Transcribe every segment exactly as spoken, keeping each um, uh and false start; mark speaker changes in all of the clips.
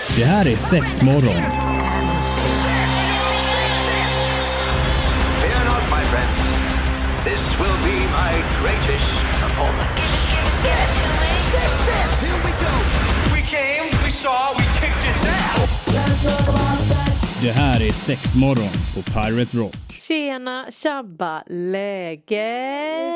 Speaker 1: Det här är sex morgon.
Speaker 2: Fear not, my friends. This will be my greatest performance.
Speaker 3: Six! Six, six!
Speaker 2: Here we go. We came, we saw, we kicked its ass.
Speaker 1: Det här är sex morgon på Pirate Rock.
Speaker 4: Tjena, tjabba, läge.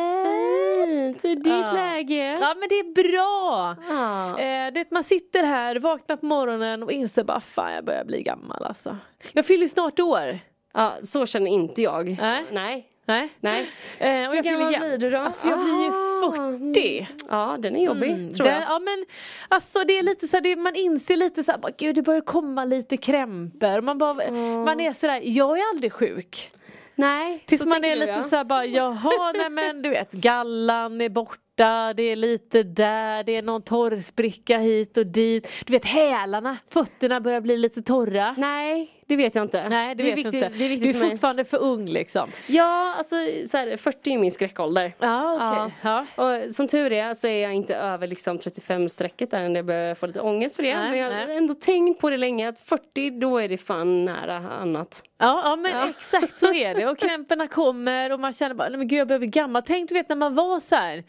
Speaker 5: Fint, i ditt
Speaker 4: ja.
Speaker 5: läge.
Speaker 4: Ja, men det är bra.
Speaker 5: Ja.
Speaker 4: Eh, det, man sitter här, vaknar på morgonen och inser bara, fan jag börjar bli gammal alltså. Jag fyller snart år.
Speaker 5: Ja, så känner inte jag.
Speaker 4: Nej.
Speaker 5: Nej.
Speaker 4: Nej.
Speaker 5: Nej.
Speaker 4: Eh, och jag fyller
Speaker 5: gammal blir du då?
Speaker 4: Alltså jag blir ju fyrtio.
Speaker 5: Ja, den är jobbig,
Speaker 4: Mm,
Speaker 5: tror jag.
Speaker 4: det, ja, men alltså det är lite så här, det, man inser lite så här, bara, gud det börjar komma lite krämper. Man bara,
Speaker 5: Mm.
Speaker 4: man är så där, jag är aldrig sjuk.
Speaker 5: Nej,
Speaker 4: Tills
Speaker 5: så
Speaker 4: man
Speaker 5: tänker
Speaker 4: är
Speaker 5: du,
Speaker 4: lite
Speaker 5: ja.
Speaker 4: så här bara, jaha, nej men du vet, gallan är borta, det är lite där, det är någon torrspricka hit och dit. Du vet, hälarna, fötterna börjar bli lite torra.
Speaker 5: Nej, det vet jag inte.
Speaker 4: Nej, det,
Speaker 5: är
Speaker 4: vet
Speaker 5: viktigt,
Speaker 4: jag inte.
Speaker 5: Det är viktigt
Speaker 4: du är
Speaker 5: för mig.
Speaker 4: fortfarande för ung liksom.
Speaker 5: Ja, alltså så här, fyrtio är min skräckålder.
Speaker 4: Ja, okej.
Speaker 5: Ja.
Speaker 4: Ja.
Speaker 5: Och som tur är så är jag inte över liksom trettiofem-strecket där än jag börjar få lite ångest för det.
Speaker 4: Nej,
Speaker 5: men jag har
Speaker 4: nej.
Speaker 5: ändå tänkt på det länge att fyrtio, då är det fan nära annat.
Speaker 4: Ja, ja men
Speaker 5: Ja.
Speaker 4: exakt så är det. Och krämporna kommer och man känner bara, nej men gud jag behöver gammal. Tänk du vet när man var så här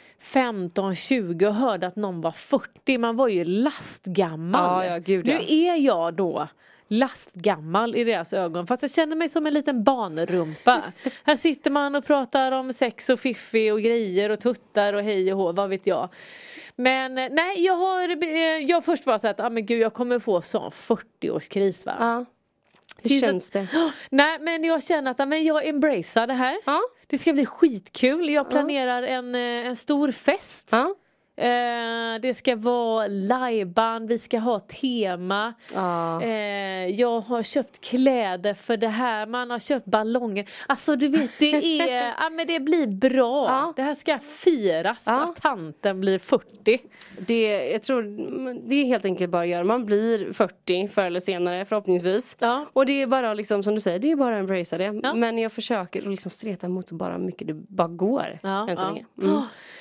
Speaker 4: femton tjugo och hörde att någon var fyrtio. Man var ju lastgammal.
Speaker 5: Ja, ja, gud, ja.
Speaker 4: Nu är jag då lastgammal i deras ögon. Fast jag känner mig som en liten barnrumpa. Här sitter man och pratar om sex och fiffi och grejer och tuttar och hej och hå, vad vet jag. Men nej, jag har jag först var så att, ah, men gud jag kommer få sån fyrtio-årskris va.
Speaker 5: Ja. Hur
Speaker 4: Finns
Speaker 5: känns
Speaker 4: det?
Speaker 5: det?
Speaker 4: Nej men jag känner att men jag embracear det här.
Speaker 5: Ja.
Speaker 4: Det ska bli skitkul. Jag planerar en, eh, en stor fest.
Speaker 5: Ja.
Speaker 4: Eh, det ska vara liveband, vi ska ha tema.
Speaker 5: Ja.
Speaker 4: Eh, jag har köpt kläder för det här, man har köpt ballonger. Alltså du vet det är, ja men det blir bra.
Speaker 5: Ja.
Speaker 4: Det här ska firas
Speaker 5: Ja.
Speaker 4: att tanten blir fyrtio.
Speaker 5: Det, jag tror det är helt enkelt bara att göra. Man blir fyrtio förr eller senare förhoppningsvis.
Speaker 4: Ja.
Speaker 5: Och det är bara liksom som du säger, det är bara att embracea det.
Speaker 4: Ja.
Speaker 5: Men jag försöker liksom streta emot bara mycket det bara går.
Speaker 4: Ja,
Speaker 5: än så
Speaker 4: ja.
Speaker 5: länge. Mm.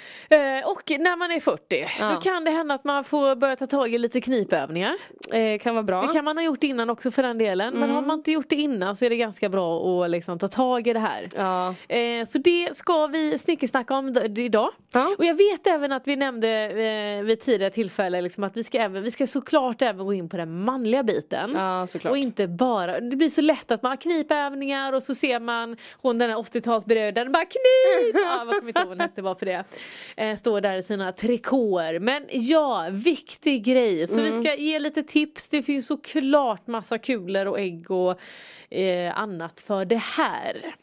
Speaker 4: Eh, och när man är fyrtio
Speaker 5: Ja.
Speaker 4: då kan det hända att man får börja ta tag i lite knipövningar.
Speaker 5: Eh, kan vara bra.
Speaker 4: Det kan man ha gjort innan också för den delen. Men har man inte gjort det innan så är det ganska bra att liksom ta tag i det här.
Speaker 5: Ja.
Speaker 4: Eh, så det ska vi snickesnacka om d- idag.
Speaker 5: Ja.
Speaker 4: Och jag vet även att vi nämnde eh, vid tidigare tillfällen liksom, att vi ska, även, vi ska såklart även gå in på den manliga biten.
Speaker 5: Ja, såklart.
Speaker 4: Och inte bara, det blir så lätt att man har knipövningar och så ser man hon den här åttiotalsbröden bara knip! Ja, vad kommer inte ihåg vad hon hette bara för det. Eh, står där i sina trikåer. Men ja, viktig grej. Så vi ska ge lite tips. Det finns såklart massa kulor och ägg och eh, annat för det här.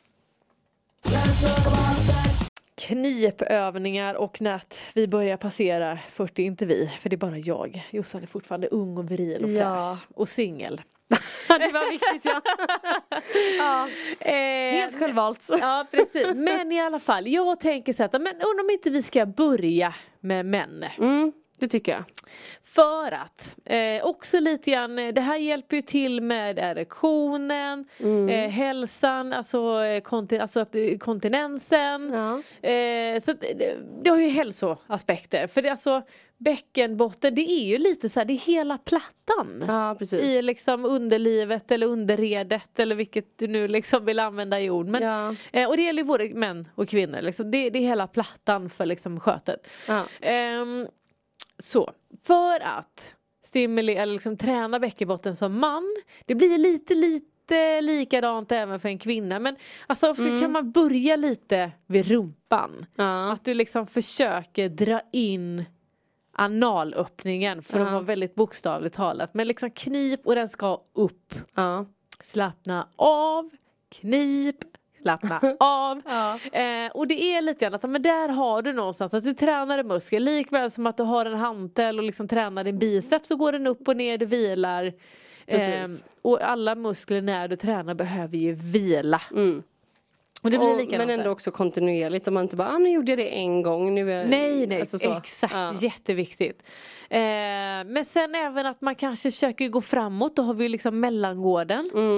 Speaker 4: Knipövningar och nät. Vi börjar passera fyrtio, inte vi. För det är bara jag. Jossan är fortfarande ung och viril och
Speaker 5: Ja.
Speaker 4: fräsch. Och singel.
Speaker 5: Det var viktigt, ja. Ja.
Speaker 4: Eh,
Speaker 5: Helt självvalt.
Speaker 4: Ja, precis. Men i alla fall, jag tänker så att men undrar om inte vi ska börja med män.
Speaker 5: Mm, det tycker jag.
Speaker 4: För att eh, också lite grann, eh, det här hjälper ju till med erektionen,
Speaker 5: Mm.
Speaker 4: eh, hälsan, alltså, eh, konti- alltså att, eh, kontinensen.
Speaker 5: Ja.
Speaker 4: Eh, så att, det, det har ju hälsoaspekter. För det är alltså bäckenbotten, det är ju lite så här, det är hela plattan.
Speaker 5: Ja, precis.
Speaker 4: I liksom underlivet eller underredet eller vilket du nu liksom vill använda i ord. Men,
Speaker 5: Ja.
Speaker 4: eh, och det gäller ju både män och kvinnor. Liksom. Det, det är hela plattan för liksom skötet.
Speaker 5: Ja.
Speaker 4: Ehm, så, för att stimulera eller liksom träna bäckenbotten som man, det blir lite lite likadant även för en kvinna, men alltså ofta kan man börja lite vid rumpan.
Speaker 5: Ja.
Speaker 4: Att du liksom försöker dra in analöppningen för att
Speaker 5: Ja.
Speaker 4: vara väldigt bokstavligt talat, men liksom knip och den ska upp.
Speaker 5: Ja.
Speaker 4: Slappna av, knip, slappna av.
Speaker 5: Ja.
Speaker 4: Eh, och det är lite grann att men där har du någonstans att du tränar en muskel. Likväl som att du har en hantel och liksom tränar din biceps, så går den upp och ner, du vilar.
Speaker 5: Precis.
Speaker 4: Eh, och alla muskler när du tränar behöver ju vila.
Speaker 5: Mm.
Speaker 4: Och det blir
Speaker 5: Och,
Speaker 4: likadant
Speaker 5: men ändå
Speaker 4: där.
Speaker 5: också kontinuerligt. Så man inte bara, ah, nu gjorde jag det en gång. Nu är,
Speaker 4: Nej, nej,
Speaker 5: alltså så.
Speaker 4: exakt,
Speaker 5: Ja.
Speaker 4: jätteviktigt. Eh, men sen även att man kanske försöker gå framåt, då har vi ju liksom mellangården.
Speaker 5: Mm.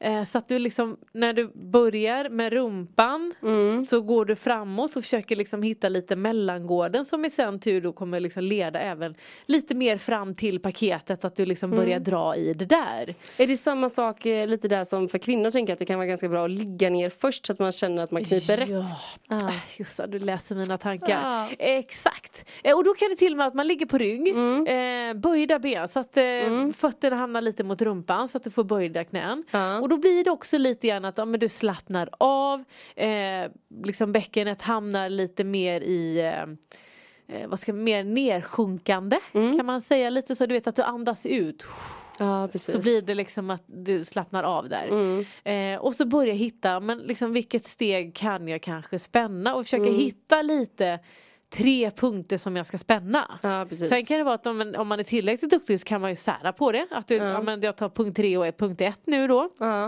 Speaker 4: Eh, så att du liksom, när du börjar med rumpan
Speaker 5: Mm.
Speaker 4: så går du framåt och försöker liksom hitta lite mellangården som i sen tur då kommer liksom leda även lite mer fram till paketet, att du liksom börjar dra i det där.
Speaker 5: Är det samma sak eh, lite där som för kvinnor, tänker att det kan vara ganska bra att ligga ner först så att man känner att man kniper
Speaker 4: Ja.
Speaker 5: rätt? Ah.
Speaker 4: Just det, du läser mina tankar.
Speaker 5: Ah.
Speaker 4: Exakt. Eh, och då kan det till och med att man ligger på rygg,
Speaker 5: Mm.
Speaker 4: eh, böjda ben så att eh, fötterna hamnar lite mot rumpan så att du får böjda knän.
Speaker 5: Ja.
Speaker 4: Och då blir det också lite grann att ja, men du slappnar av, eh, liksom bäckenet hamnar lite mer i eh, eh, vad ska mer nersjunkande kan man säga, lite så du vet att du andas ut.
Speaker 5: Ja, precis.
Speaker 4: Så blir det liksom att du slappnar av där.
Speaker 5: Mm.
Speaker 4: Eh, och så börja hitta, men liksom vilket steg kan jag kanske spänna? Och försöka
Speaker 5: Mm.
Speaker 4: hitta lite tre punkter som jag ska spänna.
Speaker 5: Ja, precis.
Speaker 4: Sen kan det vara att om, om man är tillräckligt duktig så kan man ju sära på det. Att du,
Speaker 5: Ja.
Speaker 4: ja, men jag tar punkt tre och punkt ett nu då.
Speaker 5: Ja.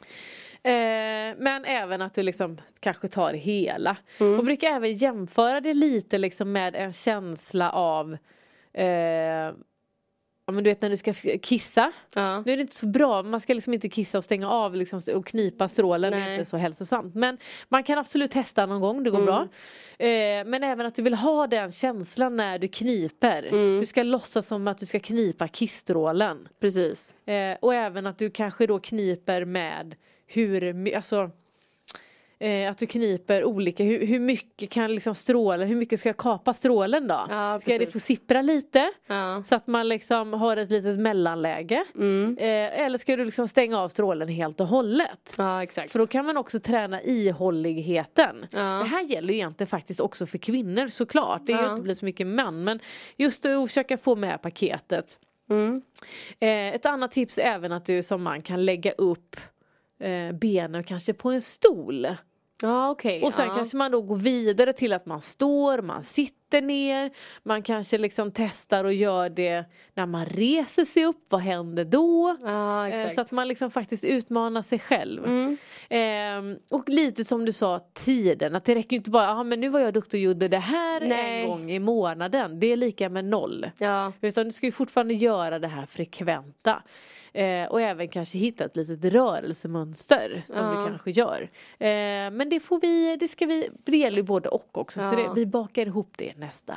Speaker 4: Eh, men även att du liksom kanske tar hela.
Speaker 5: Mm.
Speaker 4: Och brukar även jämföra det lite liksom med en känsla av eh, ja, men du vet när du ska kissa.
Speaker 5: Ja.
Speaker 4: Nu är det inte så bra. Man ska liksom inte kissa och stänga av liksom, och knipa strålen. Det är
Speaker 5: Nej.
Speaker 4: inte så hälsosamt. Men man kan absolut testa någon gång. Det går
Speaker 5: Mm.
Speaker 4: bra. Eh, men även att du vill ha den känslan när du kniper.
Speaker 5: Mm.
Speaker 4: Du ska låtsas som att du ska knipa kissstrålen.
Speaker 5: Precis.
Speaker 4: Eh, och även att du kanske då kniper med hur my- alltså Eh, att du kniper olika, hur, hur mycket kan liksom strålen, hur mycket ska jag kapa strålen då?
Speaker 5: Ja,
Speaker 4: ska det
Speaker 5: precis.
Speaker 4: få sippra lite?
Speaker 5: Ja.
Speaker 4: Så att man liksom har ett litet mellanläge.
Speaker 5: Mm.
Speaker 4: Eh, eller ska du liksom stänga av strålen helt och hållet?
Speaker 5: Ja, exakt.
Speaker 4: För då kan man också träna ihålligheten.
Speaker 5: Ja.
Speaker 4: Det här gäller ju egentligen faktiskt också för kvinnor såklart. Det är ju
Speaker 5: Ja.
Speaker 4: inte blir så mycket män. Men just att försöka få med paketet.
Speaker 5: Mm.
Speaker 4: Eh, ett annat tips är även att du som man kan lägga upp eh, benen kanske på en stol.
Speaker 5: Ja, okej.
Speaker 4: Och sen
Speaker 5: ja.
Speaker 4: kanske man då går vidare till att man står, man sitter ner. Man kanske liksom testar och gör det när man reser sig upp. Vad händer då?
Speaker 5: Ja,
Speaker 4: Eh,
Speaker 5: exakt.
Speaker 4: Så att man liksom faktiskt utmanar sig själv.
Speaker 5: Mm.
Speaker 4: Eh, och lite som du sa, tiden. Att det räcker ju inte bara, ah, men nu var jag duktig och gjorde det här
Speaker 5: Nej.
Speaker 4: en gång i månaden. Det är lika med noll.
Speaker 5: Ja.
Speaker 4: Utan du ska ju fortfarande göra det här frekventa. Eh, och även kanske hitta ett litet rörelsemönster som
Speaker 5: Ja.
Speaker 4: du kanske gör. Eh, men det får vi, det ska vi, det gäller ju både och också.
Speaker 5: Ja.
Speaker 4: Så det, vi bakar ihop det nästa.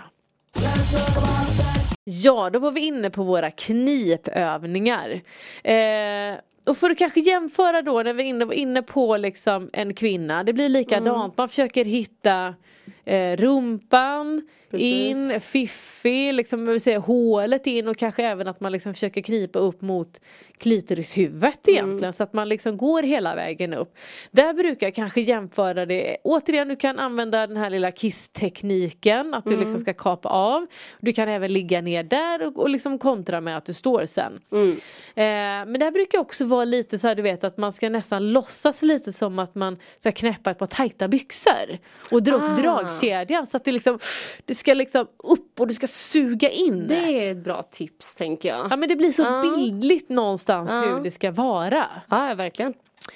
Speaker 4: Ja, då var vi inne på våra knipövningar. Eh, och för att kanske jämföra då när vi är inne, inne på liksom en kvinna. Det blir likadant.
Speaker 5: Mm.
Speaker 4: Man försöker hitta eh, rumpan
Speaker 5: Precis.
Speaker 4: in, fiffi, liksom, jag vill säga, hålet in och kanske även att man liksom försöker knipa upp mot klitorishuvudet egentligen.
Speaker 5: Mm.
Speaker 4: Så att man liksom går hela vägen upp. Där brukar jag kanske jämföra det. Återigen, du kan använda den här lilla kisstekniken. Att du
Speaker 5: Mm.
Speaker 4: liksom ska kapa av. Du kan även ligga ner där och, och liksom kontra med att du står sen.
Speaker 5: Mm.
Speaker 4: Eh, men där brukar också vara lite så här, du vet, att man ska nästan låtsas lite som att man ska knäppa ett par tajta byxor. Och dra upp
Speaker 5: Ah.
Speaker 4: dragkedjan. Så att det liksom, det ska liksom upp och du ska suga in.
Speaker 5: Det är ett bra tips, tänker jag.
Speaker 4: Ja, men det blir så
Speaker 5: Ja.
Speaker 4: bildligt någonstans
Speaker 5: Ja.
Speaker 4: hur det ska vara.
Speaker 5: Ja, verkligen.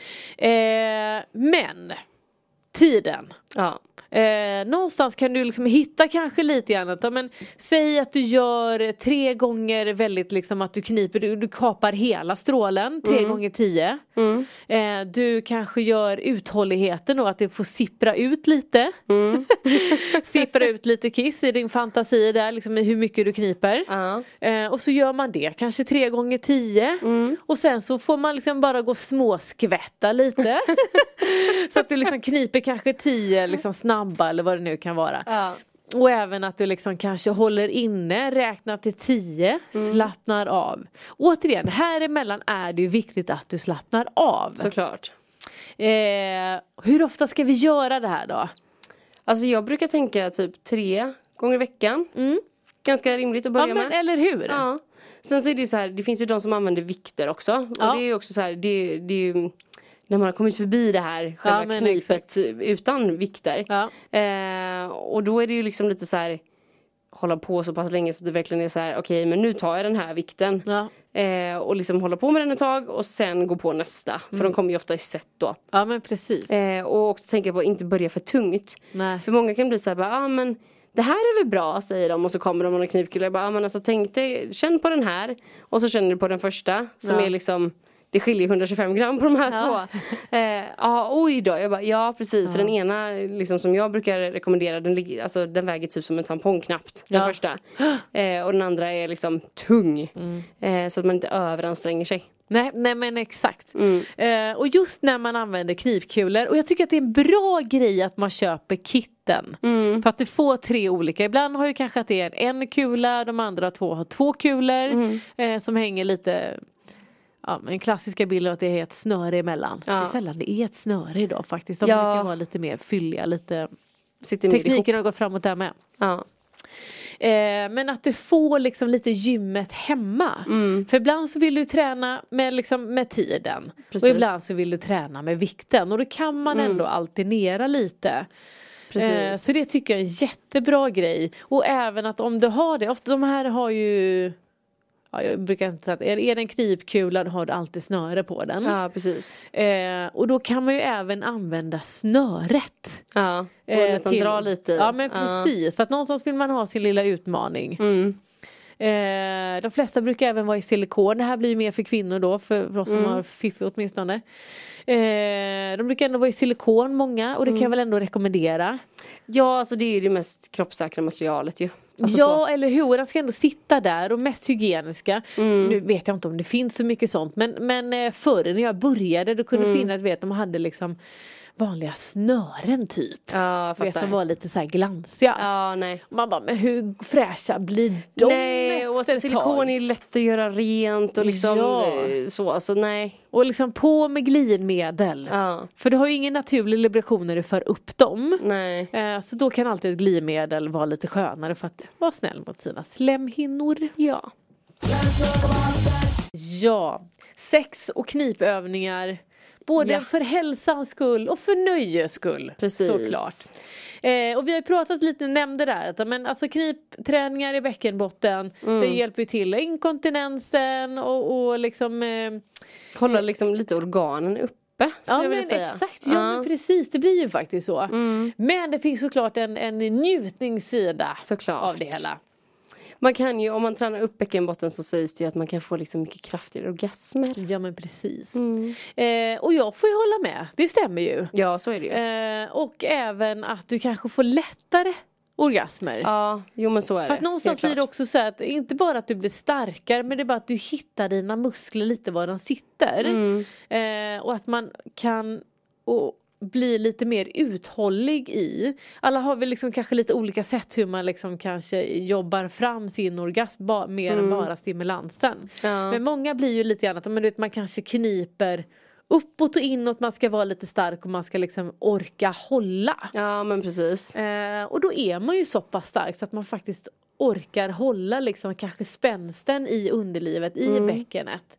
Speaker 4: Eh, men tiden.
Speaker 5: Ja.
Speaker 4: Eh, någonstans kan du liksom hitta kanske lite grann att, ja, men säg att du gör tre gånger väldigt liksom att du kniper, du, du kapar hela strålen, tre gånger tio.
Speaker 5: Mm.
Speaker 4: Eh, du kanske gör uthålligheten och att det får sippra ut lite.
Speaker 5: Mm.
Speaker 4: Sippra ut lite kiss i din fantasi där, liksom i hur mycket du kniper.
Speaker 5: Ja.
Speaker 4: Eh, och så gör man det kanske tre gånger tio.
Speaker 5: Mm.
Speaker 4: Och sen så får man liksom bara gå småskvätta lite. Så att du liksom kniper kanske tio liksom snabba eller vad det nu kan vara.
Speaker 5: Ja.
Speaker 4: Och även att du liksom kanske håller inne, räknar till tio,
Speaker 5: Mm.
Speaker 4: slappnar av. Återigen, här emellan är det ju viktigt att du slappnar av.
Speaker 5: Såklart.
Speaker 4: Eh, hur ofta ska vi göra det här då?
Speaker 5: Alltså jag brukar tänka typ tre gånger i veckan.
Speaker 4: Mm.
Speaker 5: Ganska rimligt att börja
Speaker 4: Ja, men,
Speaker 5: med.
Speaker 4: eller hur?
Speaker 5: Ja. Sen så är det ju så här, det finns ju de som använder vikter också.
Speaker 4: Ja.
Speaker 5: Och det är ju också så här, det, det är ju när man har kommit förbi det här själva
Speaker 4: Ja, men
Speaker 5: knipet utan vikter.
Speaker 4: Ja.
Speaker 5: Eh, och då är det ju liksom lite så här, hålla på så pass länge så att det verkligen är så här, okej, okay, men nu tar jag den här vikten.
Speaker 4: Ja.
Speaker 5: Eh, och liksom hålla på med den ett tag och sen gå på nästa. För de kommer ju ofta i set då.
Speaker 4: Ja, men precis.
Speaker 5: Eh, och också tänka på att inte börja för tungt.
Speaker 4: Nej.
Speaker 5: För många kan bli så här, ja ah, men det här är väl bra, säger de. Och så kommer de med en knipkula och bara, ah, men alltså tänk dig, känn på den här. Och så känner du på den första som
Speaker 4: Ja.
Speaker 5: är liksom, det skiljer hundratjugofem gram på de här
Speaker 4: Ja.
Speaker 5: två. Eh, ja, oj då. Jag bara, ja precis.
Speaker 4: Ja.
Speaker 5: För den ena liksom, som jag brukar rekommendera, den, ligger, alltså, den väger typ som en tampong knappt. Den
Speaker 4: Ja.
Speaker 5: första. Eh, och den andra är liksom tung.
Speaker 4: Mm.
Speaker 5: Eh, så att man inte överanstränger sig.
Speaker 4: Nej, nej men exakt.
Speaker 5: Mm.
Speaker 4: Eh, och just när man använder knipkulor. Och jag tycker att det är en bra grej att man köper kitten.
Speaker 5: Mm.
Speaker 4: För att du får tre olika. Ibland har ju kanske att det är en kula. De andra två har två kulor.
Speaker 5: Mm.
Speaker 4: Eh, som hänger lite... Ja, en klassiska bild är att det är ett snöre emellan.
Speaker 5: Ja.
Speaker 4: Det är sällan det är ett snöre idag faktiskt. De
Speaker 5: Ja.
Speaker 4: brukar vara lite mer fylliga. Lite...
Speaker 5: Sitter mer ihop.
Speaker 4: Tekniken har gått framåt där med.
Speaker 5: Ja.
Speaker 4: Eh, men att du får liksom lite gymmet hemma.
Speaker 5: Mm.
Speaker 4: För ibland så vill du träna med, liksom, med tiden.
Speaker 5: Precis.
Speaker 4: Och ibland så vill du träna med vikten. Och då kan man
Speaker 5: Mm.
Speaker 4: ändå alternera lite.
Speaker 5: Precis.
Speaker 4: Eh, så det tycker jag är en jättebra grej. Och även att om du har det. Ofta de här har ju... Ja, jag brukar inte säga att är, är det en knipkula då har du alltid snöre på den.
Speaker 5: Ja, precis.
Speaker 4: Eh, och då kan man ju även använda snöret.
Speaker 5: Ja, och
Speaker 4: Eh,
Speaker 5: nästan
Speaker 4: till-
Speaker 5: dra lite.
Speaker 4: Ja men precis, för att någonstans vill man ha sin lilla utmaning.
Speaker 5: Mm.
Speaker 4: Eh, de flesta brukar även vara i silikon. Det här blir ju mer för kvinnor då, för, för oss som
Speaker 5: Mm.
Speaker 4: har fiffi åtminstone. Eh, de brukar ändå vara i silikon många och det kan
Speaker 5: Mm.
Speaker 4: jag väl ändå rekommendera.
Speaker 5: Ja, alltså det är ju det mest kroppssäkra materialet ju. Alltså
Speaker 4: ja
Speaker 5: så.
Speaker 4: eller hur, den ska ändå sitta där och mest hygieniska.
Speaker 5: Mm.
Speaker 4: Nu vet jag inte om det finns så mycket sånt, men, men eh, förr när jag började då kunde
Speaker 5: Mm.
Speaker 4: finna att vet, de hade liksom vanliga snören typ.
Speaker 5: Ja, jag
Speaker 4: Vet,
Speaker 5: fattar.
Speaker 4: som var lite så här glansiga.
Speaker 5: Ja, nej.
Speaker 4: Man bara, men hur fräscha blir de
Speaker 5: Nej, och
Speaker 4: efter
Speaker 5: alltså
Speaker 4: ett
Speaker 5: silikon
Speaker 4: tag?
Speaker 5: är ju lätt att göra rent och liksom
Speaker 4: Ja.
Speaker 5: eh, så, alltså nej.
Speaker 4: Och liksom på med glidmedel.
Speaker 5: Ja,
Speaker 4: För du har ju ingen naturlig lubrikation när du för upp dem.
Speaker 5: nej.
Speaker 4: Eh, Så då kan alltid ett glidmedel vara lite skönare för att vara snäll mot sina slemhinnor.
Speaker 5: Ja.
Speaker 4: Ja, sex och knipövningar. Både
Speaker 5: Ja.
Speaker 4: för hälsans skull och för nöjes skull.
Speaker 5: Precis.
Speaker 4: Såklart. Eh, och vi har ju pratat lite, nämnde där att men, alltså, knipträningar i bäckenbotten.
Speaker 5: Mm.
Speaker 4: Det hjälper ju till inkontinensen och, och liksom eh,
Speaker 5: Hålla liksom lite organen uppe, skulle
Speaker 4: ja
Speaker 5: jag
Speaker 4: men
Speaker 5: vilja säga.
Speaker 4: exakt, ja, men precis, det blir ju faktiskt så.
Speaker 5: Mm.
Speaker 4: Men det finns såklart en, en njutningssida
Speaker 5: Såklart.
Speaker 4: av det hela.
Speaker 5: Man kan ju, om man tränar upp bäckenbotten så sägs det ju att man kan få liksom mycket kraftigare orgasmer.
Speaker 4: Ja men precis.
Speaker 5: Mm.
Speaker 4: Eh, och jag får ju hålla med, det stämmer ju.
Speaker 5: Ja, så är det ju.
Speaker 4: Eh, och även att du kanske får lättare orgasmer.
Speaker 5: Ja, jo men så är det.
Speaker 4: För att någonstans
Speaker 5: helt
Speaker 4: blir det
Speaker 5: klart.
Speaker 4: också så att inte bara att du blir starkare men det är bara att du hittar dina muskler lite var de sitter.
Speaker 5: Mm.
Speaker 4: Eh, och att man kan och bli lite mer uthållig i. Alla har väl liksom kanske lite olika sätt hur man liksom kanske jobbar fram sin orgasm ba- mer än
Speaker 5: Mm.
Speaker 4: bara stimulansen.
Speaker 5: Ja.
Speaker 4: Men många blir ju lite grann att men du vet, man kanske kniper uppåt och inåt, man ska vara lite stark och man ska liksom orka hålla.
Speaker 5: Ja, men precis.
Speaker 4: Eh, och då är man ju så pass stark så att man faktiskt orkar hålla liksom kanske spänsten i underlivet, i
Speaker 5: Mm.
Speaker 4: bäckenet.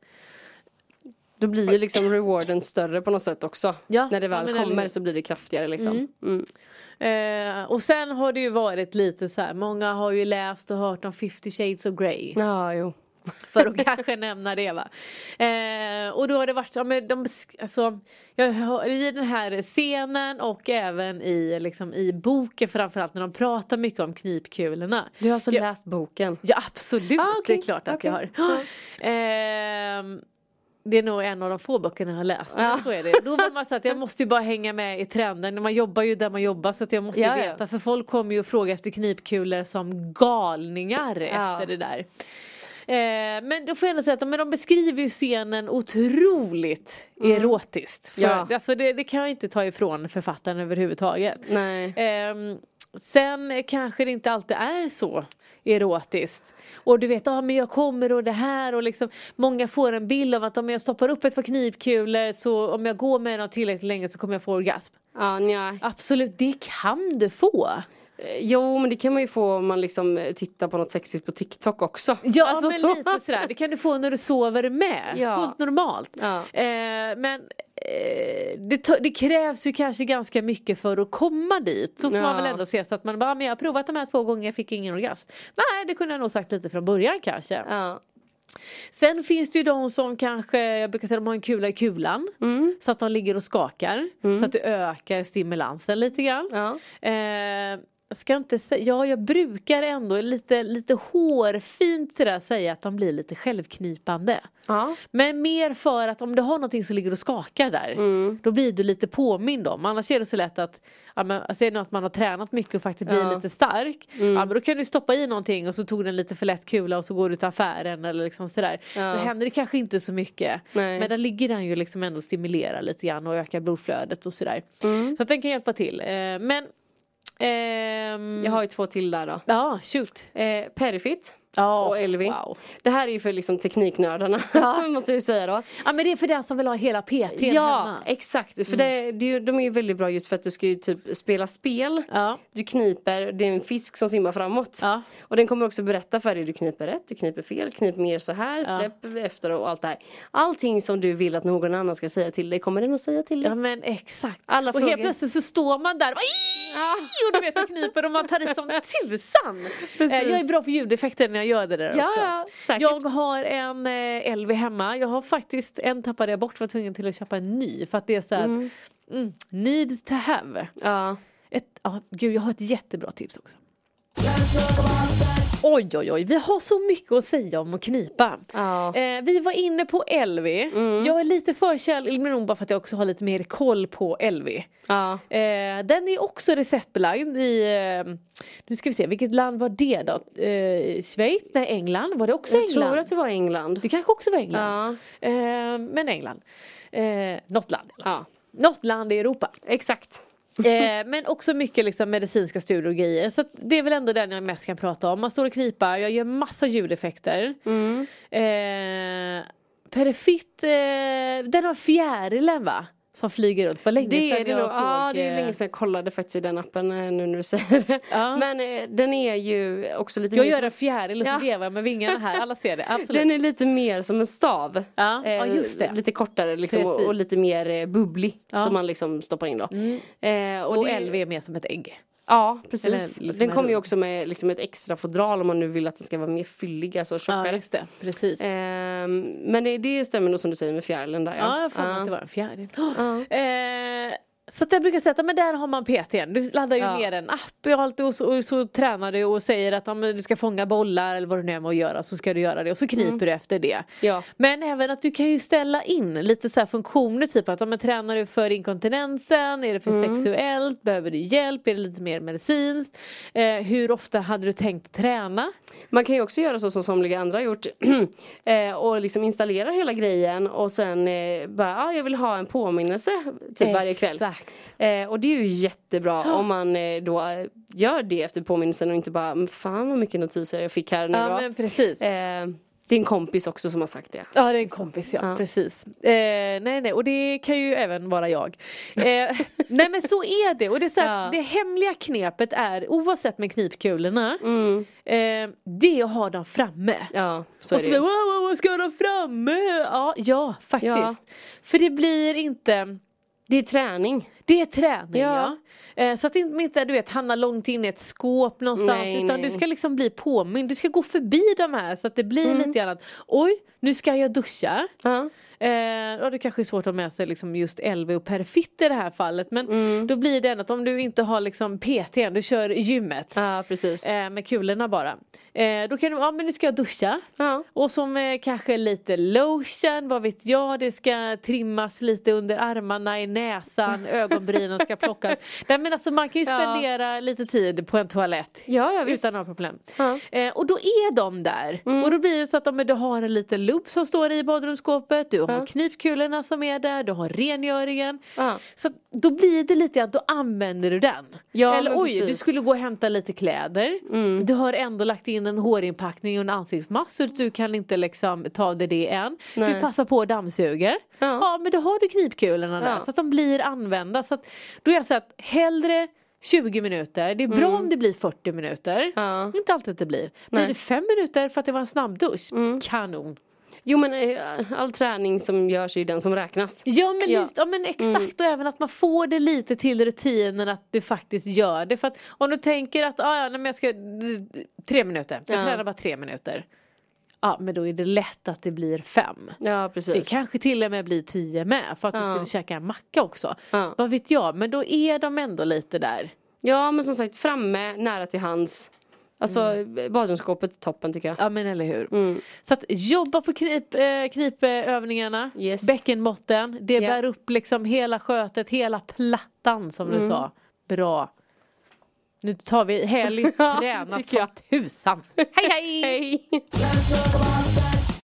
Speaker 5: Då blir ju liksom rewarden större på något sätt också.
Speaker 4: Ja,
Speaker 5: När det
Speaker 4: ja,
Speaker 5: väl
Speaker 4: men eller
Speaker 5: kommer
Speaker 4: hur?
Speaker 5: så blir det kraftigare liksom.
Speaker 4: Mm.
Speaker 5: Mm.
Speaker 4: Eh, och sen har det ju varit lite så här, många har ju läst och hört om fifty shades of Grey.
Speaker 5: Ja, jo.
Speaker 4: För att kanske nämna det va. Eh, och då har det varit, ja, men de, alltså, jag har, i den här scenen och även i, liksom, i boken framförallt när de pratar mycket om knipkulorna.
Speaker 5: Du har alltså
Speaker 4: Ja.
Speaker 5: läst boken?
Speaker 4: Ja absolut,
Speaker 5: Ah, okej,
Speaker 4: det är klart att
Speaker 5: okej.
Speaker 4: jag har. Ehm, det är nog en av de få böckerna jag har läst.
Speaker 5: Ja.
Speaker 4: Men så är det. Då var man så att jag måste ju bara hänga med i trenden. Man jobbar ju där man jobbar så att jag måste ju
Speaker 5: Ja, ja.
Speaker 4: veta. För folk kommer ju och frågar efter knipkulor som galningar
Speaker 5: Ja.
Speaker 4: efter det där. Eh, men då får jag ändå säga att men de beskriver ju scenen otroligt erotiskt. För,
Speaker 5: Ja.
Speaker 4: alltså det, det kan jag inte ta ifrån författaren överhuvudtaget.
Speaker 5: Nej.
Speaker 4: Ehm, sen kanske det inte alltid är så erotiskt. Och du vet, ja ah, men jag kommer och det här och liksom många får en bild av att om jag stoppar upp ett par knipkulor så om jag går med dem tillräckligt länge så kommer jag få orgasm.
Speaker 5: Ja, nja.
Speaker 4: Absolut, det kan du få.
Speaker 5: Eh, Jo, men det kan man ju få om man liksom eh, tittar på något sexigt på TikTok också.
Speaker 4: Ja
Speaker 5: Alltså
Speaker 4: men
Speaker 5: så.
Speaker 4: lite sådär, det kan du få när du sover med.
Speaker 5: Ja.
Speaker 4: Fullt normalt.
Speaker 5: Ja.
Speaker 4: Eh, men eh, det, ta- det krävs ju kanske ganska mycket för att komma dit. Så får
Speaker 5: Ja.
Speaker 4: man väl ändå se så att man bara, men jag har provat de här två gånger, jag fick ingen orgasm. Nej, det kunde jag nog sagt lite från början kanske.
Speaker 5: Ja.
Speaker 4: Sen finns det ju de som kanske, jag brukar säga de har en kula i kulan.
Speaker 5: Mm.
Speaker 4: Så att de ligger och skakar. Så att det ökar stimulansen lite grann.
Speaker 5: Ja.
Speaker 4: Eh, jag ska inte säga, ja jag brukar ändå lite, lite hårfint sådär säga att de blir lite självknipande.
Speaker 5: Ja.
Speaker 4: Men mer för att om du har någonting som ligger och skakar där, mm. då blir du lite påmind om. Annars är det så lätt att, ja, men, alltså är det något att man har tränat mycket och faktiskt blir ja. lite stark, mm. ja, men då kan du stoppa i någonting och så tog den lite för lätt kula och så går du till affären eller liksom sådär. Ja. Då händer det kanske inte så mycket. Nej. Men där ligger den ju liksom ändå och stimulerar lite grann och ökar blodflödet och sådär. Mm. Så att den kan hjälpa till. Eh, men ehm...
Speaker 5: jag har ju två till där då.
Speaker 4: Ja, shoot.
Speaker 5: Eh, Perifit.
Speaker 4: Oh,
Speaker 5: och Elvi.
Speaker 4: Wow.
Speaker 5: Det här är ju för liksom tekniknördarna, ja. måste jag säga då.
Speaker 4: Ja, men det är för den som vill ha hela P T
Speaker 5: ja,
Speaker 4: hemma.
Speaker 5: Exakt. För
Speaker 4: mm.
Speaker 5: det, det, de är ju väldigt bra just för att du ska ju typ spela spel.
Speaker 4: Ja.
Speaker 5: Du kniper, det är en fisk som simmar framåt.
Speaker 4: Ja.
Speaker 5: Och den kommer också berätta för dig, du kniper rätt, du kniper fel, kniper mer så här, släpp ja. efter och allt det här. Allting som du vill att någon annan ska säga till dig kommer den att säga till dig.
Speaker 4: Ja, men exakt.
Speaker 5: Alla
Speaker 4: och
Speaker 5: frågor.
Speaker 4: helt plötsligt så står man där ja. och du vet att kniper och man tar det som tusan. Precis. Jag är bra på ljudeffekter när jag gör det där
Speaker 5: ja,
Speaker 4: också.
Speaker 5: Ja, säkert.
Speaker 4: Jag har en eh, Elvi hemma. Jag har faktiskt en tappade jag bort, var tvungen till att köpa en ny för att det är så här mm. Mm, need to have.
Speaker 5: Ja.
Speaker 4: Ett, ah, gud, jag har ett jättebra tips också. Oj, oj, oj. Vi har så mycket att säga om att knipa.
Speaker 5: Ja.
Speaker 4: Eh, vi var inne på Elvi. Mm. Jag är lite förkärlig, men nog bara för att jag också har lite mer koll på Elvi.
Speaker 5: Ja.
Speaker 4: Eh, den är också receptbelagd i, eh, nu ska vi se, vilket land var det då? Eh, Schweiz? Nej, England. Var det också
Speaker 5: jag
Speaker 4: England?
Speaker 5: Jag tror att det var England.
Speaker 4: Det kanske också var England.
Speaker 5: Ja.
Speaker 4: Eh, men England. Eh, något land.
Speaker 5: Ja.
Speaker 4: Något land i Europa.
Speaker 5: Exakt.
Speaker 4: eh, men också mycket liksom medicinska studier och grejer. Så att det är väl ändå den jag mest kan prata om. Man står och knipar, jag gör massa ljudeffekter.
Speaker 5: Mm.
Speaker 4: eh, Perifit, eh, den har fjärilen va? Som flyger runt. Vad länge
Speaker 5: det
Speaker 4: sedan
Speaker 5: är det
Speaker 4: jag
Speaker 5: nog.
Speaker 4: såg.
Speaker 5: Ja, det är länge sedan jag kollade faktiskt i den appen nu när du säger det.
Speaker 4: Ja.
Speaker 5: Men eh, den är ju också lite
Speaker 4: jag
Speaker 5: mer...
Speaker 4: Jag gör en fjäril och så
Speaker 5: ja.
Speaker 4: vevar med vingarna här. Alla ser det, absolut.
Speaker 5: Den är lite mer som en stav.
Speaker 4: Ja,
Speaker 5: eh,
Speaker 4: ja just det.
Speaker 5: Lite kortare liksom, och, och lite mer eh, bubblig.
Speaker 4: Ja.
Speaker 5: Som man liksom stoppar in då.
Speaker 4: Mm.
Speaker 5: Eh,
Speaker 4: och
Speaker 5: och det...
Speaker 4: Elvi är mer som ett ägg.
Speaker 5: Ja, precis.
Speaker 4: Liksom
Speaker 5: den kommer ju också med liksom ett extra fodral om man nu vill att den ska vara mer fyllig, alltså tjockare.
Speaker 4: Ja, just det. Precis.
Speaker 5: Eh, men det, det stämmer nog som du säger med fjärilen där. Ja,
Speaker 4: ja jag får
Speaker 5: ja.
Speaker 4: att det var en fjäril.
Speaker 5: Ja.
Speaker 4: Eh, så att jag brukar säga att men där har man P T:n. Du laddar ju
Speaker 5: ja.
Speaker 4: ner en app och allt och så, och så tränar du och säger att om du ska fånga bollar eller vad du nu är med att göra så ska du göra det och så kniper mm. du efter det.
Speaker 5: Ja.
Speaker 4: Men även att du kan ju ställa in lite så här funktioner typ att om man tränar du för inkontinensen, är det för mm. sexuellt, behöver du hjälp, är det lite mer medicinskt, eh, hur ofta hade du tänkt träna?
Speaker 5: Man kan ju också göra så som somliga andra har gjort eh, och liksom installera hela grejen och sen eh, bara, ja ah, jag vill ha en påminnelse typ varje kväll. Eh, och det är ju jättebra oh. om man eh, då gör det efter påminnelsen och inte bara, fan vad mycket notiser jag fick här nu
Speaker 4: ja,
Speaker 5: då.
Speaker 4: Men precis.
Speaker 5: Eh, det är en kompis också som har sagt det.
Speaker 4: Ja, det är en kompis, ja, ja. Precis. Eh, nej, nej, och det kan ju även vara jag. Eh, nej, men så är det. Och det, är så här, ja. det hemliga knepet är, oavsett med knipkulorna, mm. eh, det är att ha dem framme.
Speaker 5: Ja, så är
Speaker 4: och så
Speaker 5: det.
Speaker 4: blir, wow, wow, ska jag ha dem framme? Ja, ja faktiskt. Ja. För det blir inte...
Speaker 5: Det är träning.
Speaker 4: Det är träning,
Speaker 5: ja.
Speaker 4: ja. Eh, så att inte, inte du vet, hamna långt in i ett skåp någonstans.
Speaker 5: Nej,
Speaker 4: utan
Speaker 5: nej.
Speaker 4: du ska liksom bli påmind. Du ska gå förbi de här så att det blir
Speaker 5: mm.
Speaker 4: lite grann att, oj, nu ska jag duscha.
Speaker 5: Ja.
Speaker 4: Eh, och det kanske är svårt att ha med sig liksom just Elvi och Perifit i det här fallet. Men
Speaker 5: mm.
Speaker 4: då blir det att om du inte har liksom P T, du kör i gymmet.
Speaker 5: Ja, precis.
Speaker 4: Eh, med kulorna bara. Eh, då kan du, ja men nu ska jag duscha.
Speaker 5: Ja.
Speaker 4: Och som eh, kanske lite lotion, vad vet jag. Det ska trimmas lite under armarna, i näsan, ögonbrynen ska plockas. Nej men alltså man kan ju spendera ja. lite tid på en toalett.
Speaker 5: Ja, ja, visst.
Speaker 4: Utan några problem.
Speaker 5: Ja.
Speaker 4: Eh, och då är de där. Mm. Och då blir det så att om du har en liten loop som står i badrumsskåpet. Du har ja. knipkulorna som är där. Du har rengöringen. Ja. Så då blir det lite att då använder du den.
Speaker 5: Ja,
Speaker 4: eller oj,
Speaker 5: precis.
Speaker 4: du skulle gå och hämta lite kläder. Mm. Du har ändå lagt in en hårinpackning och en ansiktsmask. Så du kan inte liksom ta det, det än.
Speaker 5: Nej.
Speaker 4: Du passar på att dammsuger. Ja. ja, men då har du knipkulorna där. Ja. Så att de blir använda. Så att då är jag så att hellre tjugo minuter. Det är bra mm. om det blir fyrtio minuter. Ja. Inte alltid att det blir. Blir Nej. det fem minuter för att det var en snabbdusch? Mm. Kanon.
Speaker 5: Jo men all träning som görs är ju den som räknas.
Speaker 4: Ja men, ja. Lite, ja, men exakt mm. och även att man får det lite till rutinen att du faktiskt gör det. För att om du tänker att ah, ja, nej, men jag ska tre minuter. Jag ja. tränar bara tre minuter. Ja men då är det lätt att det blir fem.
Speaker 5: Ja precis.
Speaker 4: Det kanske till och med blir tio med. För att ja. du skulle käka en macka också.
Speaker 5: Ja.
Speaker 4: Vad vet jag. Men då är de ändå lite där.
Speaker 5: Ja, men som sagt, framme, nära till hands. Alltså mm. badrumsskåpet toppen tycker jag.
Speaker 4: Ja, men eller hur.
Speaker 5: Mm.
Speaker 4: Så att jobba på knip, eh, knipövningarna.
Speaker 5: Yes.
Speaker 4: Bäckenbotten. Det
Speaker 5: Yeah.
Speaker 4: bär upp liksom hela skötet, hela plattan som mm. du sa. Bra. Nu tar vi helg, träna som tusan. Hej hej!
Speaker 5: Hej!